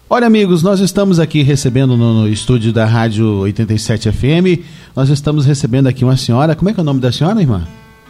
Olha, amigos, nós estamos aqui recebendo no estúdio da Rádio 87 FM, nós estamos recebendo aqui uma senhora. Como é que é o nome da senhora, irmã?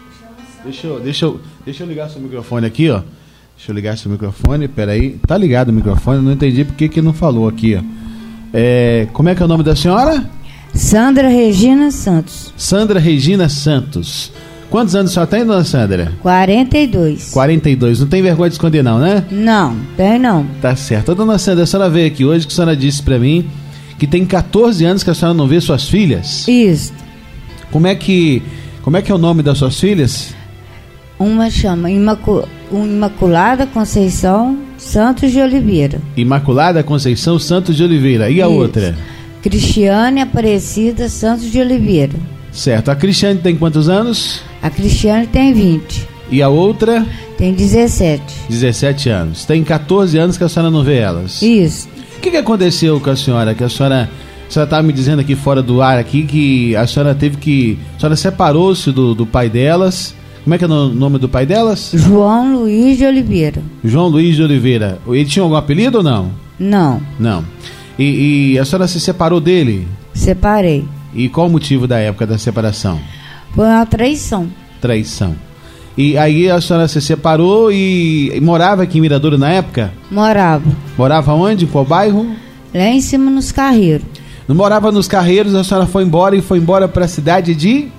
Deixa eu ligar seu microfone aqui, ó. Deixa eu ligar seu microfone, peraí. Tá ligado o microfone, não entendi por que não falou aqui, ó. Como é que é o nome da senhora? Sandra Regina Santos. Sandra Regina Santos. Quantos anos a senhora tem, dona Sandra? 42. 42. Não tem vergonha de esconder, não, né? Não, tem não. Tá certo. Dona Sandra, a senhora veio aqui hoje que a senhora disse pra mim que tem 14 anos que a senhora não vê suas filhas. Isso. Como é que é o nome das suas filhas? Uma chama Imaculada Conceição Santos de Oliveira. Imaculada Conceição Santos de Oliveira. E a outra? Cristiane Aparecida Santos de Oliveira. Certo. A Cristiane tem quantos anos? A Cristiane tem 20. E a outra? Tem 17. 17 anos. Tem 14 anos que a senhora não vê elas. Isso. O que aconteceu com a senhora? Que a senhora estava me dizendo aqui fora do ar aqui que a senhora a senhora separou-se do pai delas. Como é que é o nome do pai delas? João Luiz de Oliveira. João Luiz de Oliveira. Ele tinha algum apelido ou não? Não. Não. E a senhora se separou dele? Separei. E qual o motivo da época da separação? Foi uma traição. Traição. E aí a senhora se separou e morava aqui em Miradouro na época? Morava. Morava onde? Em qual bairro? Lá em cima nos Carreiros. Não morava nos Carreiros, a senhora foi embora para a cidade de?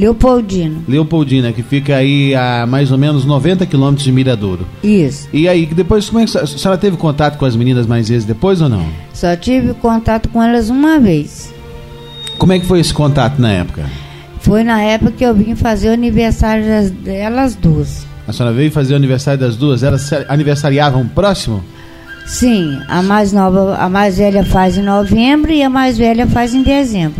Leopoldina, que fica aí a mais ou menos 90 quilômetros de Miradouro. Isso. E aí, depois, como é que a senhora teve contato com as meninas mais vezes depois ou não? Só tive contato com elas uma vez. Como é que foi esse contato na época? Foi na época que eu vim fazer o aniversário delas duas. A senhora veio fazer o aniversário das duas? Elas aniversariavam próximo? Sim, a mais velha faz em novembro e a mais velha faz em dezembro.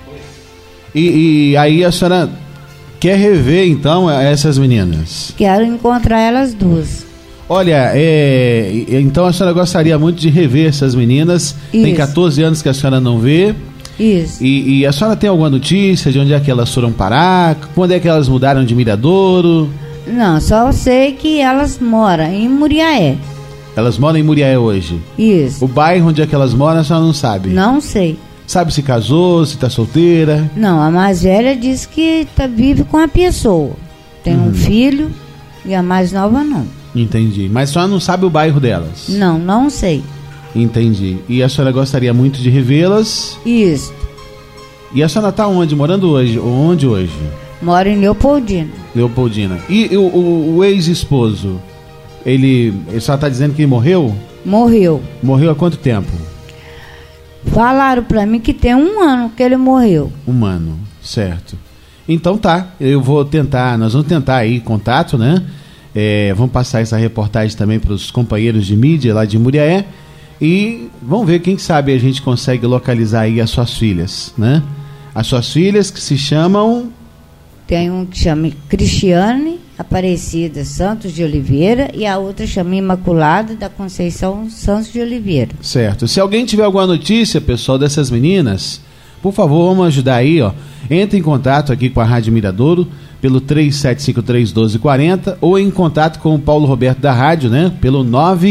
E aí a senhora quer rever então essas meninas? Quero encontrar elas duas. Olha, então a senhora gostaria muito de rever essas meninas. Isso. Tem 14 anos que a senhora não vê. Isso. E a senhora tem alguma notícia de onde é que elas foram parar? Quando é que elas mudaram de Miradouro? Não, só sei que elas moram em Muriaé. Elas moram em Muriaé hoje? Isso. O bairro onde é que elas moram a senhora não sabe? Não sei. Sabe se casou, se está solteira? Não, a mais velha diz que vive com a pessoa. Tem um filho e a mais nova não. Entendi. Mas a senhora não sabe o bairro delas? Não sei. Entendi. E a senhora gostaria muito de revê-las? Isso. E a senhora está onde? Morando hoje? Onde hoje? Moro em Leopoldina. Leopoldina. E o ex-esposo? Ele só está dizendo que ele morreu? Morreu. Morreu há quanto tempo? Falaram pra mim que tem 1 ano que ele morreu. 1 ano, certo. Então tá, nós vamos tentar aí contato, né? Vamos passar essa reportagem também para os companheiros de mídia lá de Muriaé e vamos ver, quem sabe a gente consegue localizar aí as suas filhas, né? As suas filhas que se chamam... Tem um que chama Cristiane Aparecida Santos de Oliveira e a outra chama Imaculada da Conceição Santos de Oliveira. Certo. Se alguém tiver alguma notícia, pessoal, dessas meninas, por favor, vamos ajudar aí, ó. Entre em contato aqui com a Rádio Miradouro pelo 3753-1240 ou em contato com o Paulo Roberto da Rádio, né? Pelo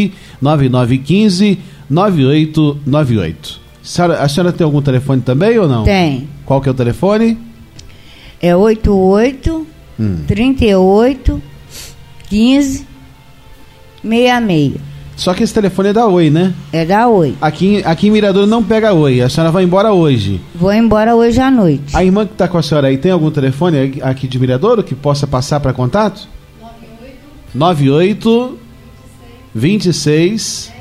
99915-9898. A senhora tem algum telefone também ou não? Tem. Qual que é o telefone? É 88 38 15 66. Só que esse telefone é da Oi, né? É da Oi. Aqui em Miradouro não pega Oi. A senhora vai embora hoje? Vou embora hoje à noite. A irmã que está com a senhora aí, tem algum telefone aqui de Miradouro que possa passar para contato? 98 26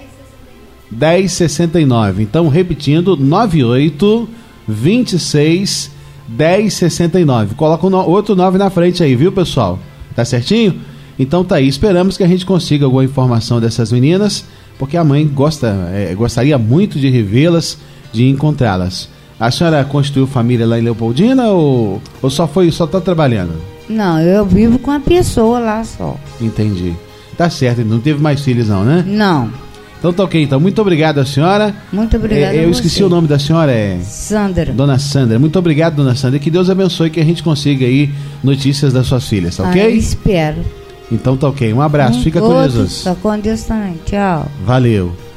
1069. Então, repetindo, 98 26 1069. Coloca outro 9 na frente aí, viu, pessoal? Tá certinho? Então tá aí, esperamos que a gente consiga alguma informação dessas meninas, porque a mãe gostaria muito de revê-las, de encontrá-las. A senhora constituiu família lá em Leopoldina ou só tá trabalhando? Não, eu vivo com a pessoa lá só. Entendi. Tá certo, não teve mais filhos não, né? Não. Então tá ok, então muito obrigado a senhora. Muito obrigada Eu esqueci o nome da senhora, Sandra. Dona Sandra, muito obrigado, dona Sandra, que Deus abençoe, que a gente consiga aí notícias das suas filhas, tá ok? Espero. Então tá ok, um abraço, fica com Jesus. Tá com Deus também, tchau. Valeu.